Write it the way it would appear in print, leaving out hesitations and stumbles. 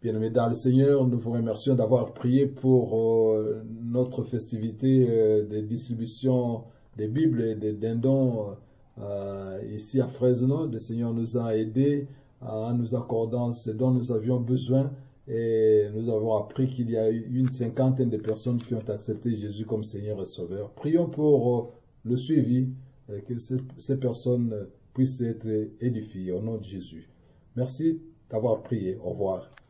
Bien-aimés dans le Seigneur, nous vous remercions d'avoir prié pour notre festivité de distribution des Bibles et des dindons ici à Fresno. Le Seigneur nous a aidés en nous accordant ce dont nous avions besoin et nous avons appris qu'il y a eu une cinquantaine de personnes qui ont accepté Jésus comme Seigneur et Sauveur. Prions pour le suivi, que ces personnes puissent être édifiées au nom de Jésus. Merci d'avoir prié. Au revoir.